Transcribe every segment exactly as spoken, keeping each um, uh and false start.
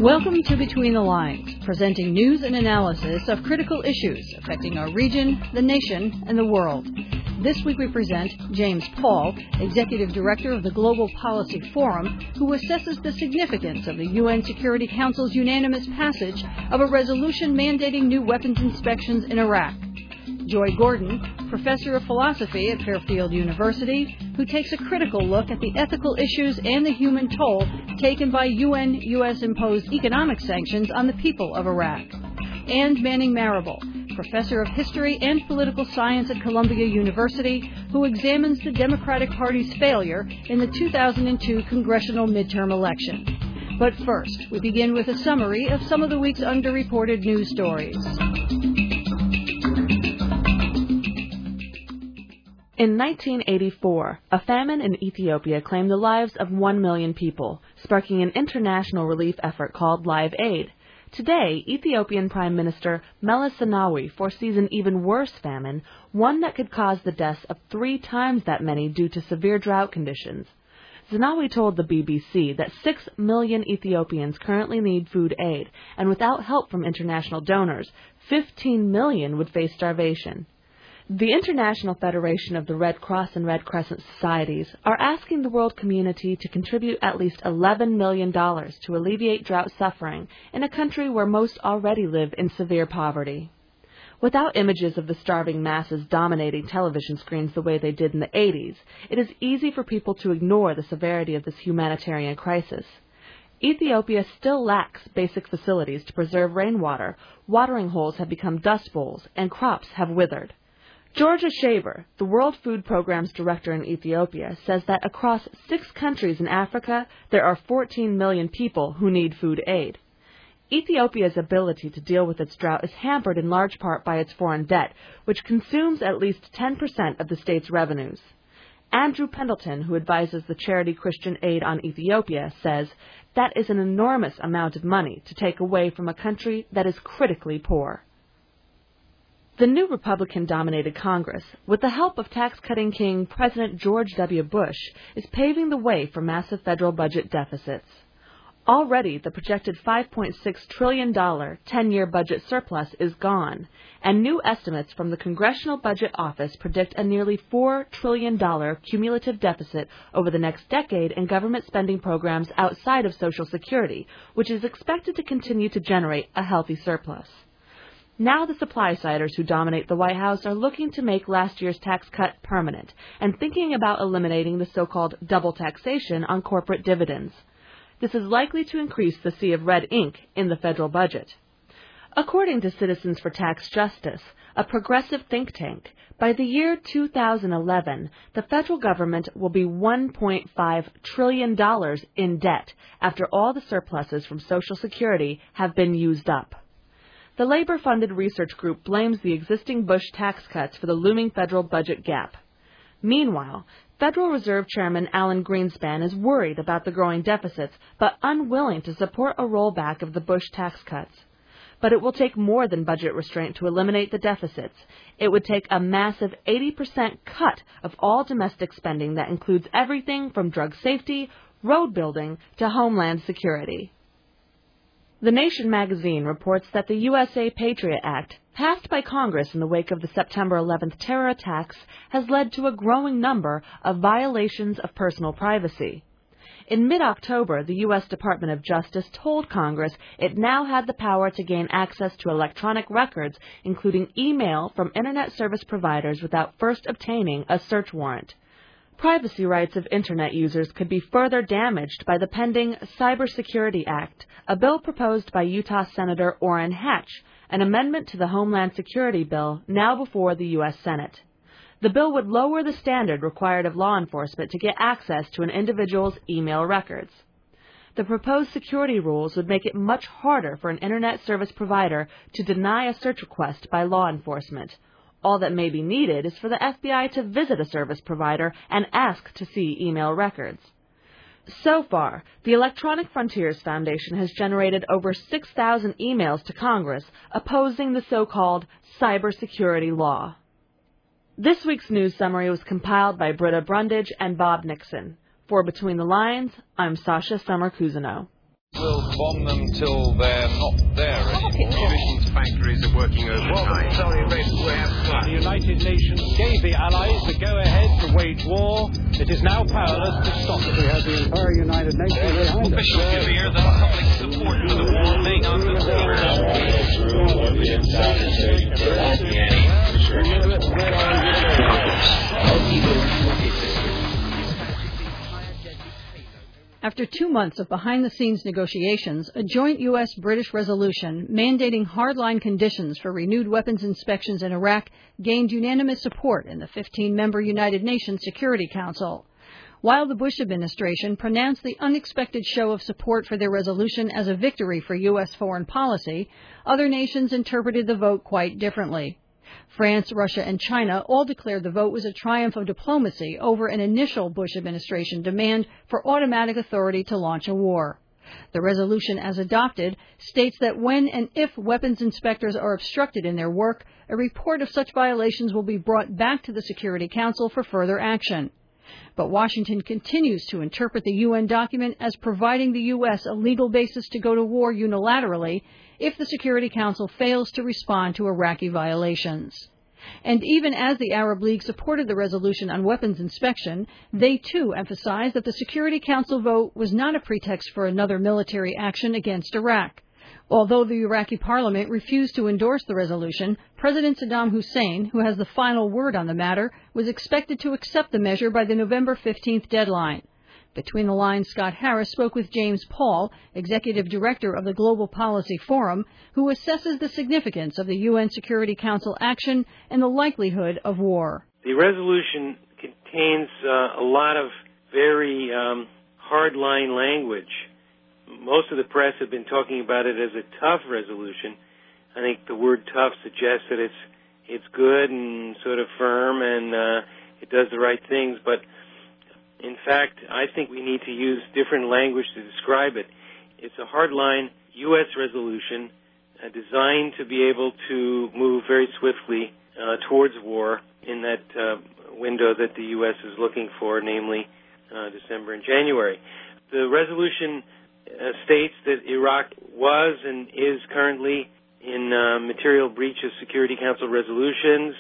Welcome to Between the Lines, presenting news and analysis of critical issues affecting our region, the nation, and the world. This week we present James Paul, Executive Director of the Global Policy Forum, who assesses the significance of the U N Security Council's unanimous passage of a resolution mandating new weapons inspections in Iraq. Joy Gordon, Professor of Philosophy at Fairfield University, who takes a critical look at the ethical issues and the human toll taken by U N U S-imposed economic sanctions on the people of Iraq. And Manning Marable, Professor of History and Political Science at Columbia University, who examines the Democratic Party's failure in the two thousand two congressional midterm election. But first, we begin with a summary of some of the week's underreported news stories. In nineteen eighty-four, a famine in Ethiopia claimed the lives of one million people, sparking an international relief effort called Live Aid. Today, Ethiopian Prime Minister Meles Zenawi foresees an even worse famine, one that could cause the deaths of three times that many due to severe drought conditions. Zenawi told the B B C that six million Ethiopians currently need food aid, and without help from international donors, fifteen million would face starvation. The International Federation of the Red Cross and Red Crescent Societies are asking the world community to contribute at least eleven million dollars to alleviate drought suffering in a country where most already live in severe poverty. Without images of the starving masses dominating television screens the way they did in the eighties, it is easy for people to ignore the severity of this humanitarian crisis. Ethiopia still lacks basic facilities to preserve rainwater, watering holes have become dust bowls, and crops have withered. Georgia Shaver, the World Food Programme's director in Ethiopia, says that across six countries in Africa, there are fourteen million people who need food aid. Ethiopia's ability to deal with its drought is hampered in large part by its foreign debt, which consumes at least ten percent of the state's revenues. Andrew Pendleton, who advises the charity Christian Aid on Ethiopia, says that is an enormous amount of money to take away from a country that is critically poor. The new Republican-dominated Congress, with the help of tax-cutting king President George W. Bush, is paving the way for massive federal budget deficits. Already, the projected five point six trillion dollars ten-year budget surplus is gone, and new estimates from the Congressional Budget Office predict a nearly four trillion dollars cumulative deficit over the next decade in government spending programs outside of Social Security, which is expected to continue to generate a healthy surplus. Now the supply-siders who dominate the White House are looking to make last year's tax cut permanent and thinking about eliminating the so-called double taxation on corporate dividends. This is likely to increase the sea of red ink in the federal budget. According to Citizens for Tax Justice, a progressive think tank, by the year two thousand eleven, the federal government will be one point five trillion dollars in debt after all the surpluses from Social Security have been used up. The labor-funded research group blames the existing Bush tax cuts for the looming federal budget gap. Meanwhile, Federal Reserve Chairman Alan Greenspan is worried about the growing deficits, but unwilling to support a rollback of the Bush tax cuts. But it will take more than budget restraint to eliminate the deficits. It would take a massive eighty percent cut of all domestic spending that includes everything from drug safety, road building, to homeland security. The Nation magazine reports that the U S A Patriot Act, passed by Congress in the wake of the September eleventh terror attacks, has led to a growing number of violations of personal privacy. In mid-October, the U S Department of Justice told Congress it now had the power to gain access to electronic records, including email from Internet service providers without first obtaining a search warrant. Privacy rights of Internet users could be further damaged by the pending Cybersecurity Act, a bill proposed by Utah Senator Orrin Hatch, an amendment to the Homeland Security bill now before the U S Senate. The bill would lower the standard required of law enforcement to get access to an individual's email records. The proposed security rules would make it much harder for an Internet service provider to deny a search request by law enforcement. All that may be needed is for the F B I to visit a service provider and ask to see email records. So far, the Electronic Frontiers Foundation has generated over six thousand emails to Congress opposing the so-called cybersecurity law. This week's news summary was compiled by Britta Brundage and Bob Nixon. For Between the Lines, I'm Sasha Summer-Cousineau. We'll bomb them till they're not there anymore. Munitions factories are working overtime. The United Nations gave the Allies the go-ahead to wage war. It is now powerless to stop it. We have the entire United Nations behind us. Officials give here the public support for the war may not be After two months of behind-the-scenes negotiations, a joint U S British resolution mandating hardline conditions for renewed weapons inspections in Iraq gained unanimous support in the fifteen-member United Nations Security Council. While the Bush administration pronounced the unexpected show of support for their resolution as a victory for U S foreign policy, other nations interpreted the vote quite differently. France, Russia, and China all declared the vote was a triumph of diplomacy over an initial Bush administration demand for automatic authority to launch a war. The resolution, as adopted, states that when and if weapons inspectors are obstructed in their work, a report of such violations will be brought back to the Security Council for further action. But Washington continues to interpret the U N document as providing the U S a legal basis to go to war unilaterally if the Security Council fails to respond to Iraqi violations. And even as the Arab League supported the resolution on weapons inspection, they too emphasized that the Security Council vote was not a pretext for another military action against Iraq. Although the Iraqi parliament refused to endorse the resolution, President Saddam Hussein, who has the final word on the matter, was expected to accept the measure by the November fifteenth deadline. Between the lines, Scott Harris spoke with James Paul, Executive Director of the Global Policy Forum, who assesses the significance of the U N Security Council action and the likelihood of war. The resolution contains uh, a lot of very um, hard-line language. Most of the press have been talking about it as a tough resolution. I think the word tough suggests that it's it's good and sort of firm and uh, it does the right things, but in fact, I think we need to use different language to describe it. It's a hardline U S resolution uh, designed to be able to move very swiftly uh, towards war in that uh, window that the U S is looking for, namely uh, December and January. The resolution uh, states that Iraq was and is currently in uh, material breach of Security Council resolutions.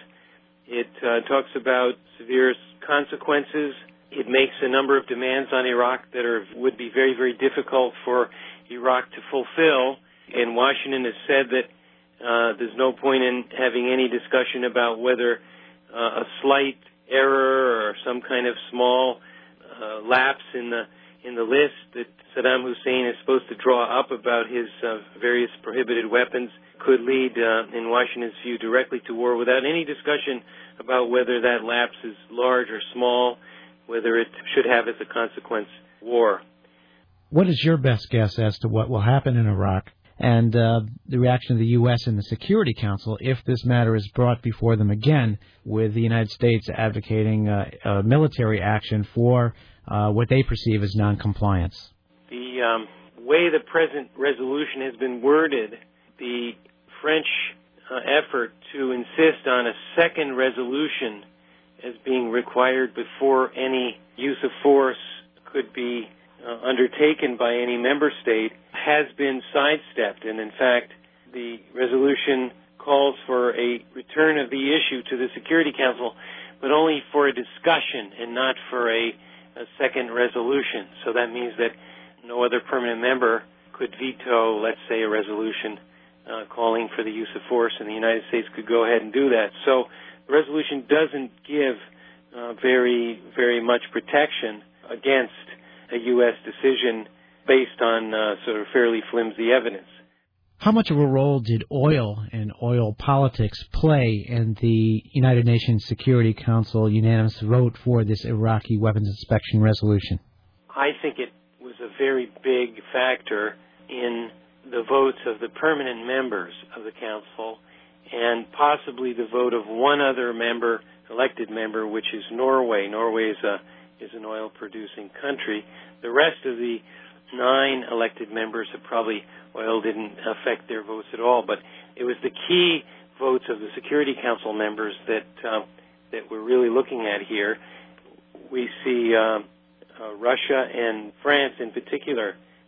It uh, talks about severe consequences. It makes a number of demands on Iraq that are would be very, very difficult for Iraq to fulfill. And Washington has said that uh, there's no point in having any discussion about whether uh, a slight error or some kind of small uh, lapse in the in the list that Saddam Hussein is supposed to draw up about his uh, various prohibited weapons could lead, uh, in Washington's view, directly to war without any discussion about whether that lapse is large or small, whether it should have as a consequence war. What is your best guess as to what will happen in Iraq and uh, the reaction of the U S and the Security Council if this matter is brought before them again, with the United States advocating uh, a military action for uh, what they perceive as noncompliance? The um, way the present resolution has been worded, the French uh, effort to insist on a second resolution as being required before any use of force could be uh, undertaken by any member state has been sidestepped. And in fact, the resolution calls for a return of the issue to the Security Council, but only for a discussion and not for a, a second resolution. So that means that no other permanent member could veto, let's say, a resolution uh, calling for the use of force, and the United States could go ahead and do that. So the resolution doesn't give uh, very, very much protection against a U S decision based on uh, sort of fairly flimsy evidence. How much of a role did oil and oil politics play in the United Nations Security Council unanimous vote for this Iraqi weapons inspection resolution? I think it was a very big factor in the votes of the permanent members of the Council, and possibly the vote of one other member, elected member, which is Norway. Norway is a is an oil-producing country. The rest of the nine elected members have probably, oil didn't affect their votes at all, but it was the key votes of the Security Council members that uh, that we're really looking at here. We see uh, uh, Russia and France in particular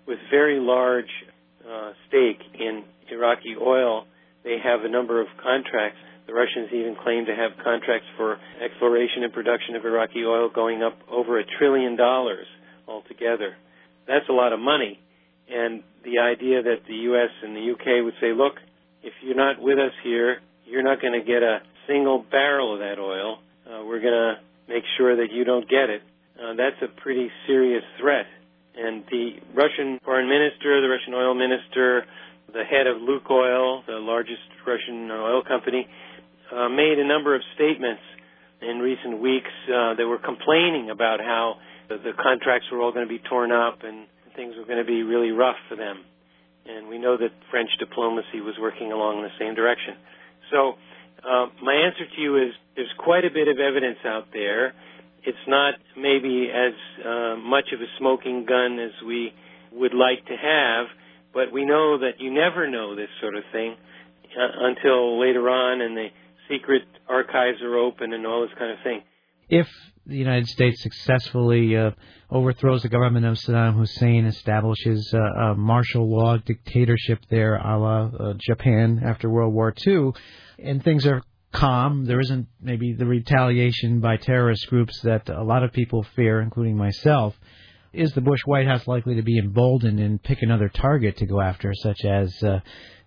with very large uh, stake in Iraqi oil. They have a number of contracts. The Russians even claim to have contracts for exploration and production of Iraqi oil going up over a trillion dollars altogether. That's a lot of money. And the idea that the U S and the U K would say, look, if you're not with us here, you're not going to get a single barrel of that oil. Uh, we're going to make sure that you don't get it. Uh, that's a pretty serious threat. And the Russian foreign minister, the Russian oil minister, the head of Lukoil, the largest Russian oil company, uh, made a number of statements in recent weeks uh, that were complaining about how the, the contracts were all going to be torn up and things were going to be really rough for them. And we know that French diplomacy was working along the same direction. So uh, my answer to you is there's quite a bit of evidence out there. It's not maybe as uh, much of a smoking gun as we would like to have, but we know that you never know this sort of thing uh, until later on and the secret archives are open and all this kind of thing. If the United States successfully uh, overthrows the government of Saddam Hussein, establishes uh, a martial law dictatorship there a la uh, Japan after World War Two, and things are calm, there isn't maybe the retaliation by terrorist groups that a lot of people fear, including myself, is the Bush White House likely to be emboldened and pick another target to go after, such as uh,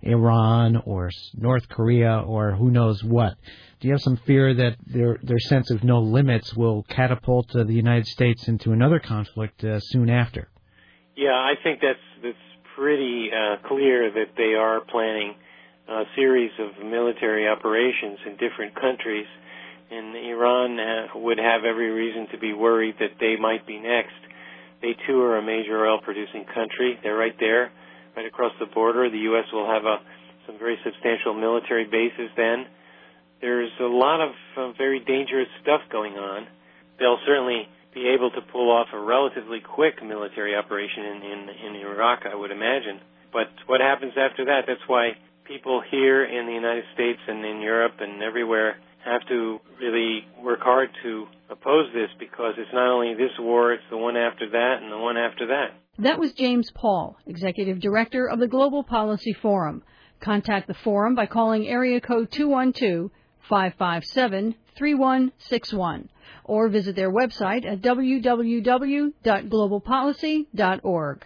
Iran or North Korea or who knows what? Do you have some fear that their their sense of no limits will catapult uh, the United States into another conflict uh, soon after? Yeah, I think that's that's pretty uh, clear that they are planning a series of military operations in different countries, and Iran uh, would have every reason to be worried that they might be next. They, too, are a major oil-producing country. They're right there, right across the border. The U S will have a, some very substantial military bases then. There's a lot of uh, very dangerous stuff going on. They'll certainly be able to pull off a relatively quick military operation in, in, in Iraq, I would imagine. But what happens after that, that's why people here in the United States and in Europe and everywhere have to really work hard to oppose this, because it's not only this war, it's the one after that and the one after that. That was James Paul, Executive Director of the Global Policy Forum. Contact the forum by calling area code two one two, five five seven, three one six one or visit their website at w w w dot global policy dot org.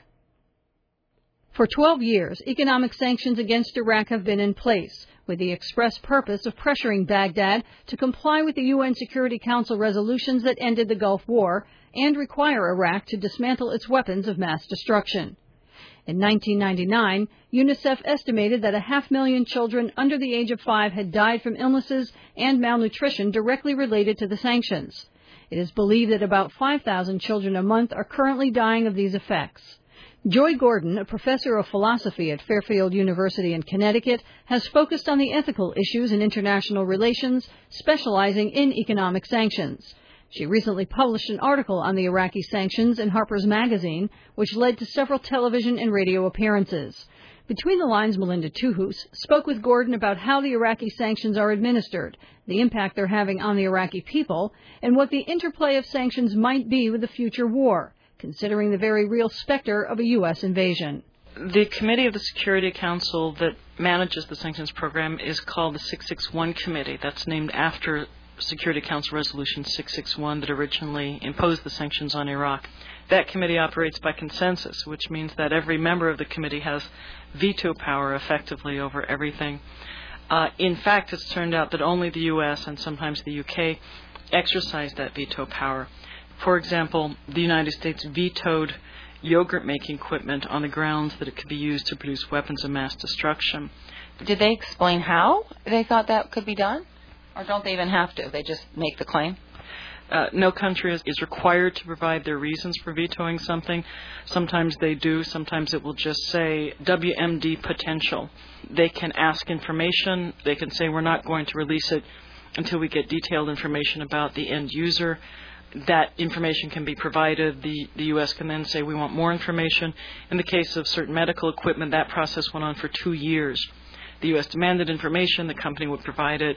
For twelve years, economic sanctions against Iraq have been in place, with the express purpose of pressuring Baghdad to comply with the U N Security Council resolutions that ended the Gulf War and require Iraq to dismantle its weapons of mass destruction. In nineteen ninety-nine, UNICEF estimated that a half million children under the age of five had died from illnesses and malnutrition directly related to the sanctions. It is believed that about five thousand children a month are currently dying of these effects. Joy Gordon, a professor of philosophy at Fairfield University in Connecticut, has focused on the ethical issues in international relations, specializing in economic sanctions. She recently published an article on the Iraqi sanctions in Harper's Magazine, which led to several television and radio appearances. Between the Lines, Melinda Tuhus spoke with Gordon about how the Iraqi sanctions are administered, the impact they're having on the Iraqi people, and what the interplay of sanctions might be with the future war, considering the very real specter of a U S invasion. The committee of the Security Council that manages the sanctions program is called the six six one Committee. That's named after Security Council Resolution six six one that originally imposed the sanctions on Iraq. That committee operates by consensus, which means that every member of the committee has veto power effectively over everything. Uh, in fact, it's turned out that only the U S and sometimes the U K exercise that veto power. For example, the United States vetoed yogurt-making equipment on the grounds that it could be used to produce weapons of mass destruction. Did they explain how they thought that could be done? Or don't they even have to? They just make the claim? Uh, no country is, is required to provide their reasons for vetoing something. Sometimes they do. Sometimes it will just say W M D potential. They can ask information. They can say we're not going to release it until we get detailed information about the end user. That information can be provided. The, the U S can then say we want more information. In the case of certain medical equipment, that process went on for two years. The U S demanded information. The company would provide it.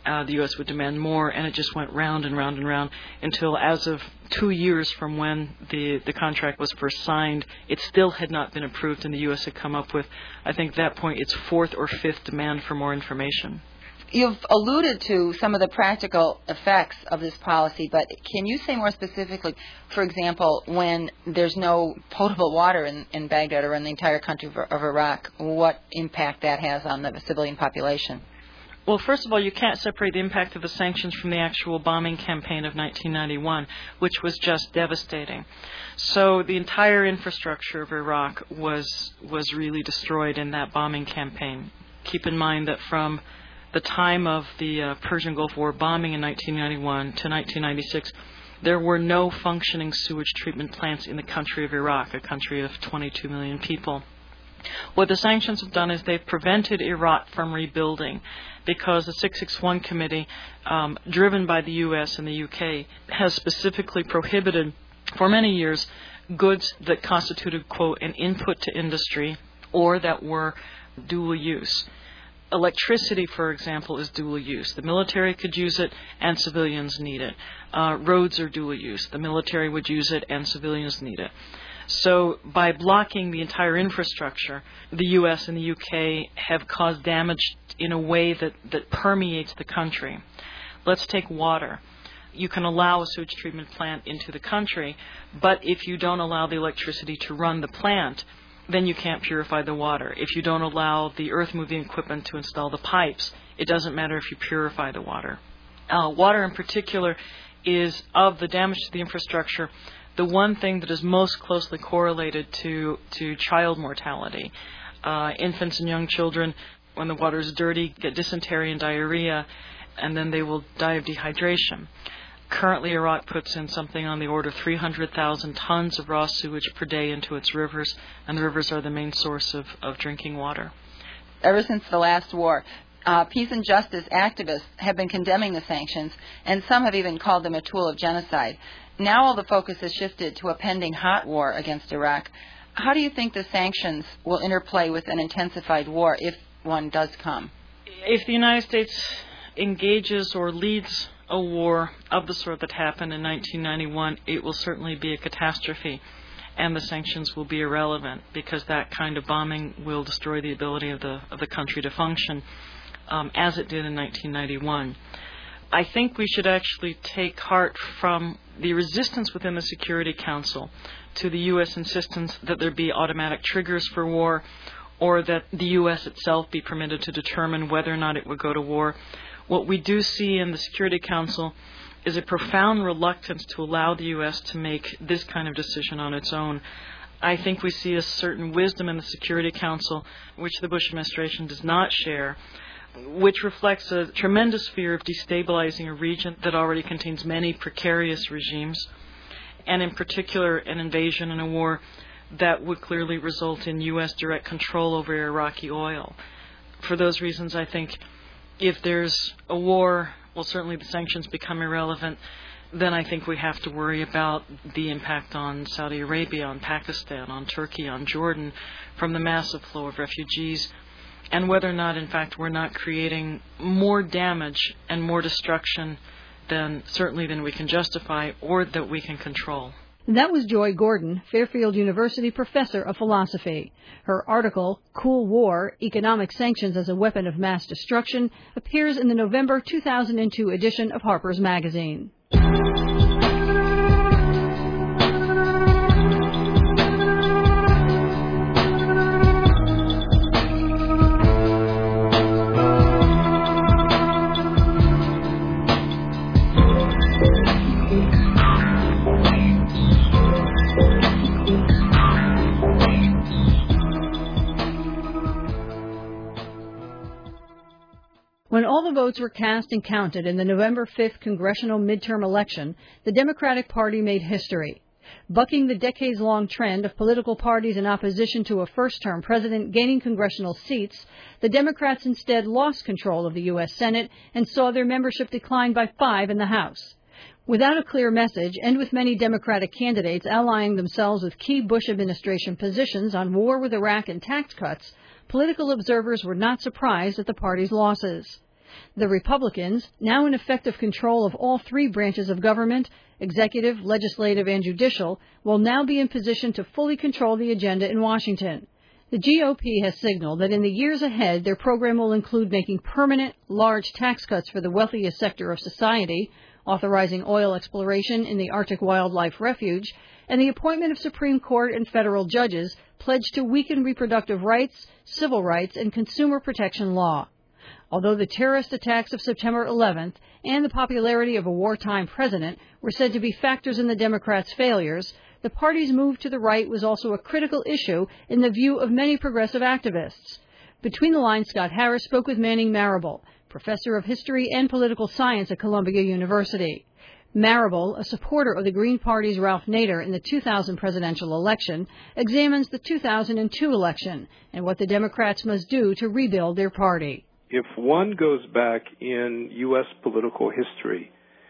uh, the U S would demand more, and it just went round and round and round until, as of two years from when the, the contract was first signed, it still had not been approved, and the U S had come up with, I think at that point, its fourth or fifth demand for more information. You've alluded to some of the practical effects of this policy, but can you say more specifically, for example, when there's no potable water in, in Baghdad or in the entire country of, of Iraq, what impact that has on the civilian population? Well, first of all, you can't separate the impact of the sanctions from the actual bombing campaign of nineteen ninety-one, which was just devastating. So the entire infrastructure of Iraq was was really destroyed in that bombing campaign. Keep in mind that from the time of the uh, Persian Gulf War bombing in nineteen ninety-one to nineteen ninety-six, there were no functioning sewage treatment plants in the country of Iraq, a country of twenty-two million people. What the sanctions have done is they've prevented Iraq from rebuilding, because the six six one committee, um, driven by the U S and the U K, has specifically prohibited for many years goods that constituted, quote, an input to industry or that were dual use. Electricity, for example, is dual use. The military could use it and civilians need it. Uh, roads are dual use. The military would use it and civilians need it. So by blocking the entire infrastructure, the U S and the U K have caused damage in a way that, that permeates the country. Let's take water. You can allow a sewage treatment plant into the country, but if you don't allow the electricity to run the plant, then you can't purify the water. If you don't allow the earth-moving equipment to install the pipes, it doesn't matter if you purify the water. Uh, water in particular is, of the damage to the infrastructure, the one thing that is most closely correlated to, to child mortality. Uh, infants and young children, when the water is dirty, get dysentery and diarrhea, and then they will die of dehydration. Currently, Iraq puts in something on the order of three hundred thousand tons of raw sewage per day into its rivers, and the rivers are the main source of, of drinking water. Ever since the last war, uh, peace and justice activists have been condemning the sanctions, and some have even called them a tool of genocide. Now all the focus has shifted to a pending hot war against Iraq. How do you think the sanctions will interplay with an intensified war if one does come? If the United States engages or leads a war of the sort that happened in nineteen ninety-one, it will certainly be a catastrophe, and the sanctions will be irrelevant, because that kind of bombing will destroy the ability of the of the country to function, um, as it did in nineteen ninety-one. I think we should actually take heart from the resistance within the Security Council to the U S insistence that there be automatic triggers for war, or that the U S itself be permitted to determine whether or not it would go to war. What we do see in the Security Council is a profound reluctance to allow the U S to make this kind of decision on its own. I think we see a certain wisdom in the Security Council, which the Bush administration does not share, which reflects a tremendous fear of destabilizing a region that already contains many precarious regimes, and in particular an invasion and a war that would clearly result in U S direct control over Iraqi oil. For those reasons, I think if there's a war, well, certainly the sanctions become irrelevant, then I think we have to worry about the impact on Saudi Arabia, on Pakistan, on Turkey, on Jordan, from the massive flow of refugees, and whether or not, in fact, we're not creating more damage and more destruction than certainly than we can justify or that we can control. That was Joy Gordon, Fairfield University professor of philosophy. Her article, Cool War, Economic Sanctions as a Weapon of Mass Destruction, appears in the November two thousand two edition of Harper's Magazine. When all the votes were cast and counted in the November fifth congressional midterm election, the Democratic Party made history. Bucking the decades-long trend of political parties in opposition to a first-term president gaining congressional seats, the Democrats instead lost control of the U S Senate and saw their membership decline by five in the House. Without a clear message, and with many Democratic candidates allying themselves with key Bush administration positions on war with Iraq and tax cuts, political observers were not surprised at the party's losses. The Republicans, now in effective control of all three branches of government, executive, legislative, and judicial, will now be in position to fully control the agenda in Washington. The G O P has signaled that in the years ahead, their program will include making permanent, large tax cuts for the wealthiest sector of society, authorizing oil exploration in the Arctic Wildlife Refuge, and the appointment of Supreme Court and federal judges pledged to weaken reproductive rights, civil rights, and consumer protection law. Although the terrorist attacks of September eleventh and the popularity of a wartime president were said to be factors in the Democrats' failures, the party's move to the right was also a critical issue in the view of many progressive activists. Between the lines, Scott Harris spoke with Manning Marable, professor of history and political science at Columbia University. Marable, a supporter of the Green Party's Ralph Nader in the two thousand presidential election, examines the two thousand two election and what the Democrats must do to rebuild their party. If one goes back in U S political history,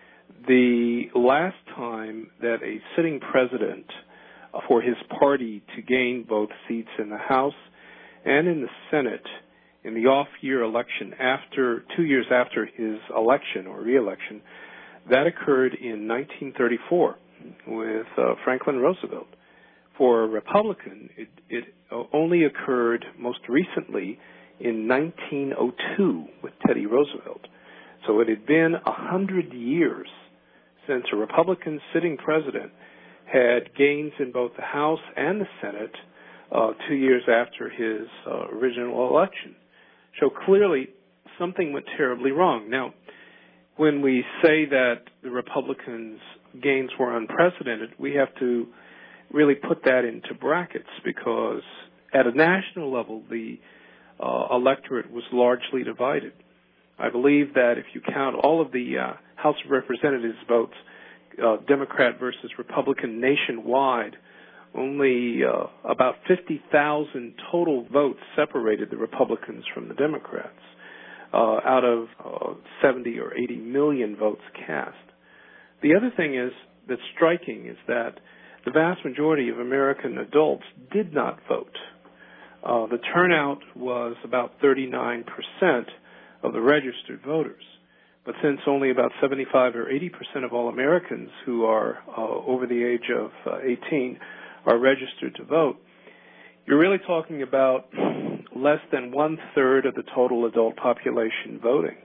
the last time that a sitting president for his party to gain both seats in the House and in the Senate in the off-year election after two years after his election or re-election, that occurred in nineteen thirty-four with uh, Franklin Roosevelt. For a Republican, it, it only occurred most recently in nineteen oh two with Teddy Roosevelt. So it had been a hundred years since a Republican sitting president had gains in both the House and the Senate uh, two years after his uh, original election. So clearly something went terribly wrong. Now, when we say that the Republicans' gains were unprecedented, we have to really put that into brackets because at a national level, the uh, electorate was largely divided. I believe that if you count all of the uh, House of Representatives votes, uh, Democrat versus Republican nationwide, only uh, about fifty thousand total votes separated the Republicans from the Democrats uh, out of uh, seventy or eighty million votes cast. The other thing is that's striking is that the vast majority of American adults did not vote. Uh, the turnout was about thirty-nine percent of the registered voters. But since only about seventy-five or eighty percent of all Americans who are uh, over the age of uh, eighteen are registered to vote, you're really talking about less than one-third of the total adult population voting.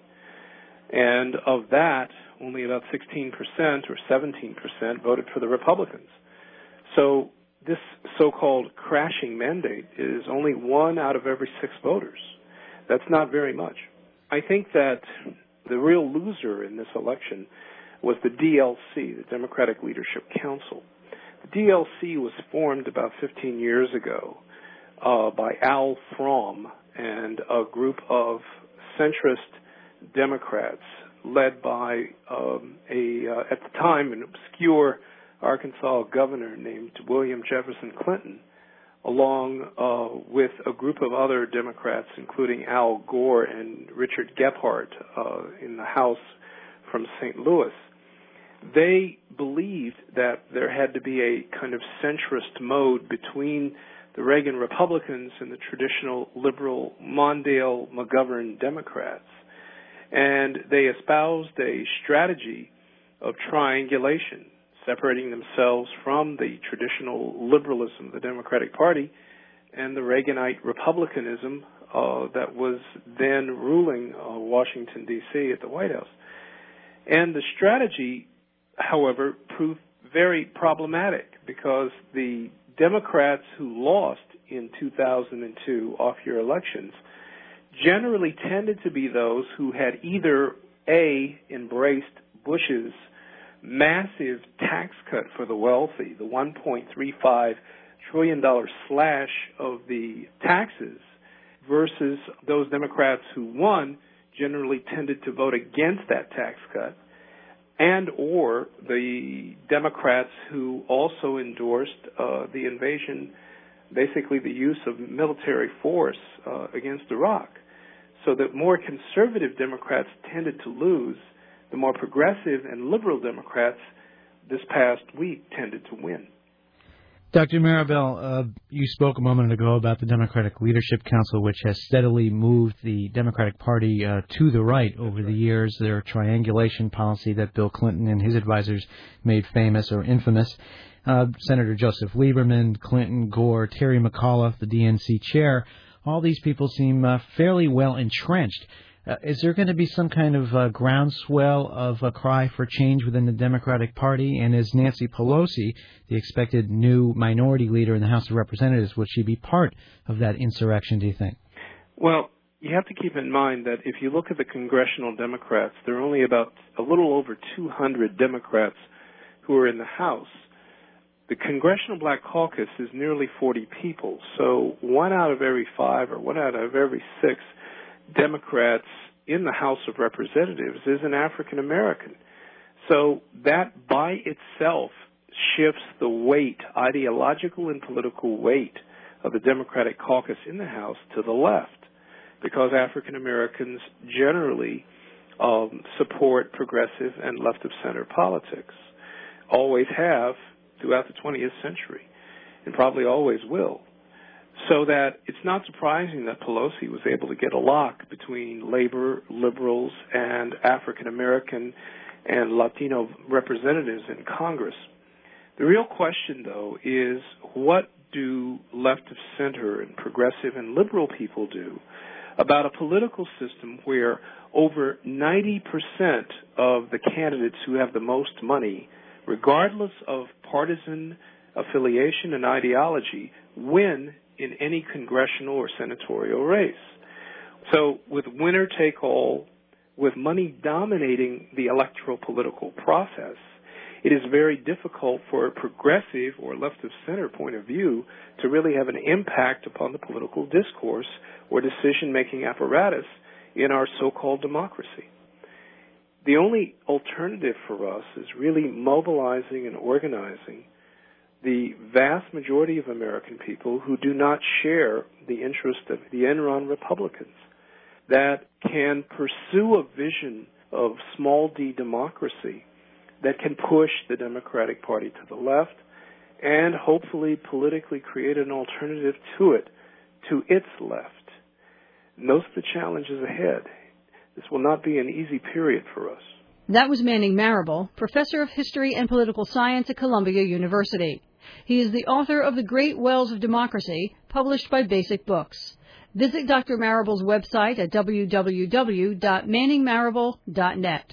And of that, only about sixteen percent or seventeen percent voted for the Republicans. So this so-called crashing mandate is only one out of every six voters. That's not very much. I think that the real loser in this election was the D L C, the Democratic Leadership Council. The D L C was formed about fifteen years ago uh, by Al Fromm and a group of centrist Democrats led by um, a, uh, at the time, an obscure Arkansas governor named William Jefferson Clinton, along uh, with a group of other Democrats, including Al Gore and Richard Gephardt uh, in the House from Saint Louis. They believed that there had to be a kind of centrist mode between the Reagan Republicans and the traditional liberal Mondale McGovern Democrats. And they espoused a strategy of triangulation, separating themselves from the traditional liberalism of the Democratic Party and the Reaganite republicanism uh, that was then ruling uh, Washington, D C at the White House. And the strategy, however, proved very problematic because the Democrats who lost in two thousand two off-year elections generally tended to be those who had either A, embraced Bush's massive tax cut for the wealthy, the one point three five trillion dollars slash of the taxes, versus those Democrats who won generally tended to vote against that tax cut, and or the Democrats who also endorsed uh, the invasion, basically the use of military force uh, against Iraq. So that more conservative Democrats tended to lose, the more progressive and liberal Democrats this past week tended to win. Doctor Marable, uh, you spoke a moment ago about the Democratic Leadership Council, which has steadily moved the Democratic Party uh, to the right over the years. Their triangulation policy that Bill Clinton and his advisors made famous or infamous. Uh, Senator Joseph Lieberman, Clinton, Gore, Terry McAuliffe, the D N C chair, all these people seem uh, fairly well entrenched. Uh, is there going to be some kind of uh, groundswell of a cry for change within the Democratic Party? And is Nancy Pelosi, the expected new minority leader in the House of Representatives, would she be part of that insurrection, do you think? Well, you have to keep in mind that if you look at the congressional Democrats, there are only about a little over two hundred Democrats who are in the House. The Congressional Black Caucus is nearly forty people, so one out of every five or one out of every six Democrats in the House of Representatives is an African American. So that by itself shifts the weight, ideological and political weight, of the Democratic caucus in the House to the left, because African Americans generally um, support progressive and left-of-center politics, always have throughout the twentieth century, and probably always will. So that it's not surprising that Pelosi was able to get a lock between labor, liberals, and African American and Latino representatives in Congress. The real question, though, is what do left-of-center and progressive and liberal people do about a political system where over ninety percent of the candidates who have the most money, regardless of partisan affiliation and ideology, win in any congressional or senatorial race? So with winner-take-all, with money dominating the electoral political process, it is very difficult for a progressive or left-of-center point of view to really have an impact upon the political discourse or decision-making apparatus in our so-called democracy. The only alternative for us is really mobilizing and organizing the vast majority of American people who do not share the interest of the Enron Republicans, that can pursue a vision of small d democracy that can push the Democratic Party to the left and hopefully politically create an alternative to it, to its left. And those are the challenges ahead. This will not be an easy period for us. That was Manning Marable, Professor of History and Political Science at Columbia University. He is the author of The Great Wells of Democracy, published by Basic Books. Visit Doctor Marable's website at w w w dot manning marable dot net.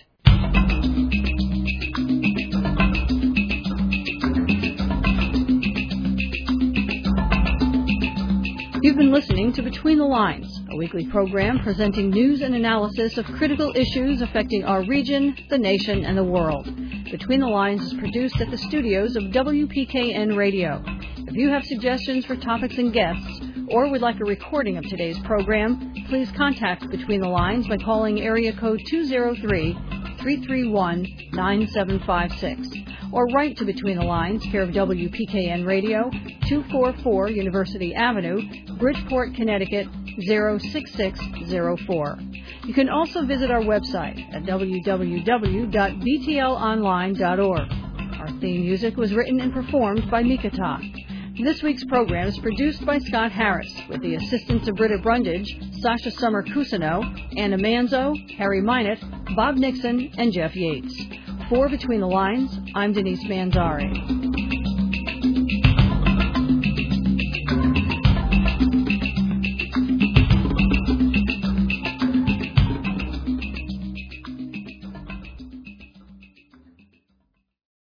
You've been listening to Between the Lines, a weekly program presenting news and analysis of critical issues affecting our region, the nation, and the world. Between the Lines is produced at the studios of W P K N Radio. If you have suggestions for topics and guests, or would like a recording of today's program, please contact Between the Lines by calling area code two zero three, three three one, nine seven five six. Or write to Between the Lines, care of W P K N Radio, two forty-four University Avenue, Bridgeport, Connecticut, zero six six zero four. You can also visit our website at w w w dot b t l online dot org. Our theme music was written and performed by Mikata. This week's program is produced by Scott Harris, with the assistance of Britta Brundage, Sasha Summer Cusino, Anna Manzo, Harry Minott, Bob Nixon, and Jeff Yates. For Between the Lines, I'm Denise Manzari.